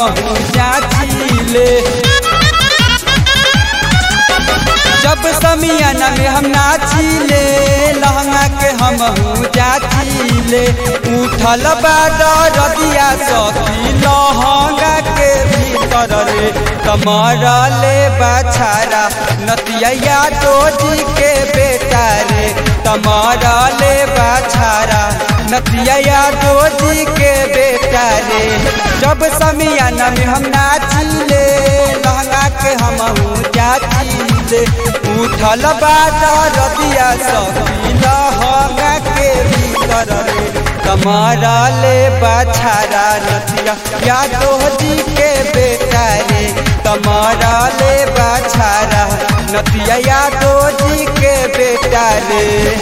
हमहू जाचिले। जब समियाना में हम नाचिले लहंगा के हमहू जाचिले। उठल बा दरदिया सखी लहंगा के भीतर रे कमरा ले बछारा नतिया डोजी के बेटा रे कमरा ले बछारा नतिया डोजी के बेटा रे। जब समियाना में हम नाचिले लहंगा के हमहू जाचिले। उठल बा दरदिया सखी लहंगा के भीतर रे कमरा ले बछारा नतिया डोजी के बेटा रे कमरा ले बछारा नतिया डोजी के बेटा रे।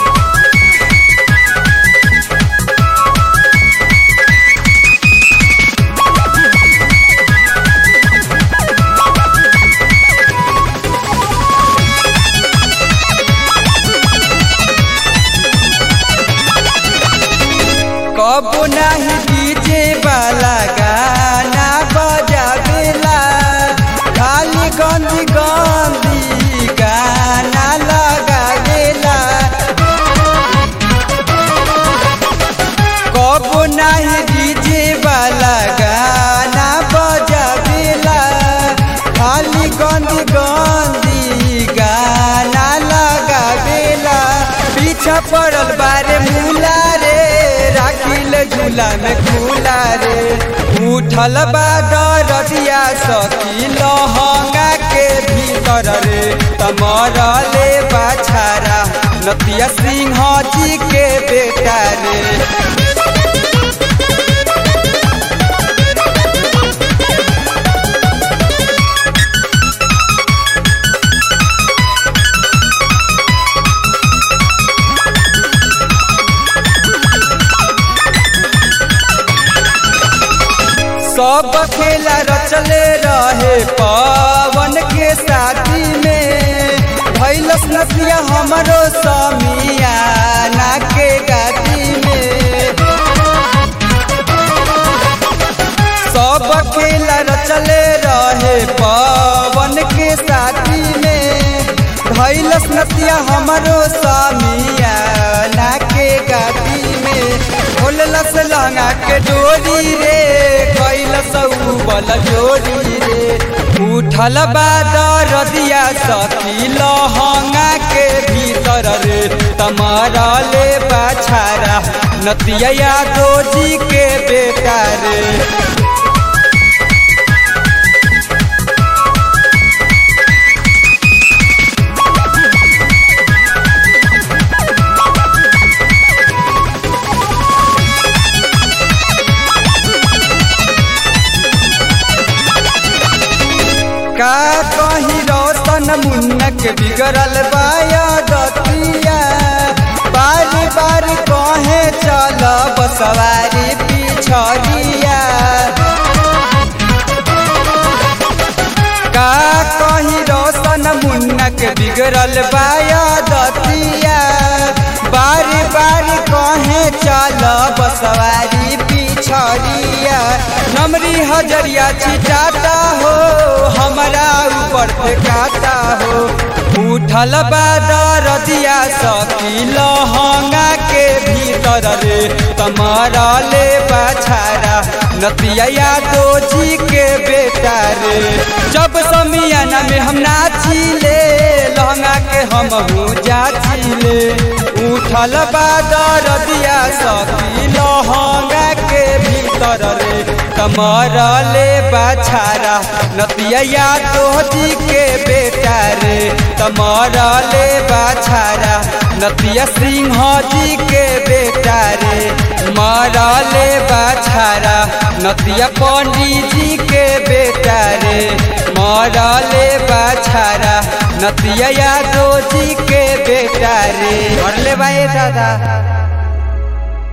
कब नहीं डीजे वाला गाना बजावेला खाली गंदी गंदी गाना लगावेला। कब नहीं डीजे वाला गाना बजावेला खाली गंदी गंदी गाना लगावेला। पीछा पड़ल बारे मुला रे राखिल झूला में झूला रे। उठल बा दरदिया सखी लहंगा के भीतर रे कमरा ले बछारा नतिया सिंह जी के बेटा रे। सब खेला रचले रहे पवन के शादी में भैलस नतिया हमरो समियाना के गादी में। सब खेला रचले रहे पवन के शादी में भैलस नतिया हमरो समियाना के गादी में। खोललस लहंगा के डोरी रे कैलस बल जोड़ी रे। उठल बा दरदिया सखी लहंगा के भीतर रे कमरा ले बछारा नतिया डोजी के बेटा रे। का कहीं रोशन मुन्नक बिगड़ल बाया दतिया बारी बारी कहे चल बसवारी पिछड़िया। का कहीं रोशन मुन्नक बिगड़ल बाया दतिया बारी बारी कहे चल बसवारी पिछड़िया। नमरी हजरिया चिटाता हो हमारा ऊपर फेंकाता हो। उठल बा दरदिया सखी लहंगा के भीतर रे कमरा ले बछारा नतिया डोजी के बेटा रे। जब समियाना में हम नाचिले लहंगा के हमहू जाचिले। उठल बा दरदिया सखी लहंगा के भीतर रे कमरा ले बछारा नतिया डोजी के बेटा रे कमरा ले बछारा नतिया सिंह जी के बेटा रे। कमरा ले बछारा नतिया पंडित जी के बेटा रे कमरा ले बछारा नतिया डोजी के बेटा रे। और ले भाई दादा।